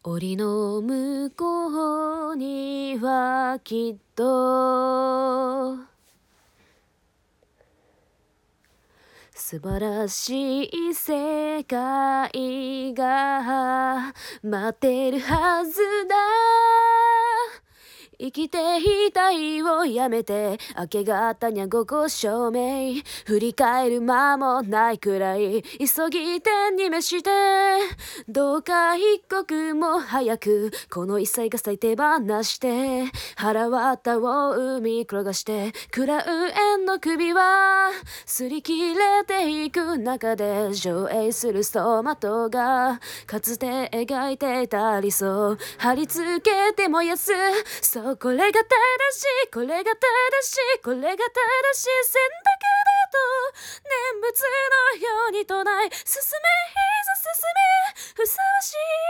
檻の向こうにはきっと素晴らしい世界が待ってるはずだ。生きていたいをやめて明け方にゃ午後照明振り返る間もないくらい急ぎ天に召してどうか一刻も早くこの異彩が咲いてばなして腹渡を海に転がして食らう縁の首は擦り切れていく中で上映する走馬灯がかつて描いていた理想貼り付けて燃やすそうこれが正しいこれが正しいこれが正しい選択だと念仏のように唱え進めいざ進めふさわしい